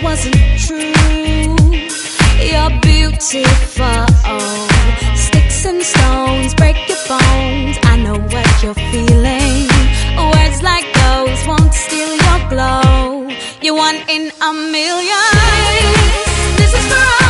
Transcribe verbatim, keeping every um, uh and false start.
wasn't true. You're beautiful. Sticks and stones break your bones. I know what you're feeling. Words like those won't steal your glow. You're one in a million. This is for us.